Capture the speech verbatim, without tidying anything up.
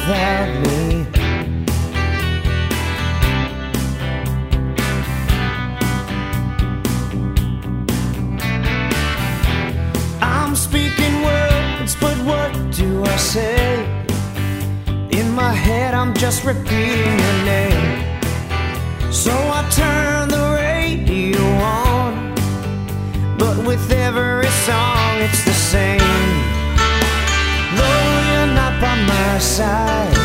without me. I'm speaking words, but what do I say? In my head I'm just repeating your name. So I turn the radio on, but with every song it's the same. Though you're not by my side,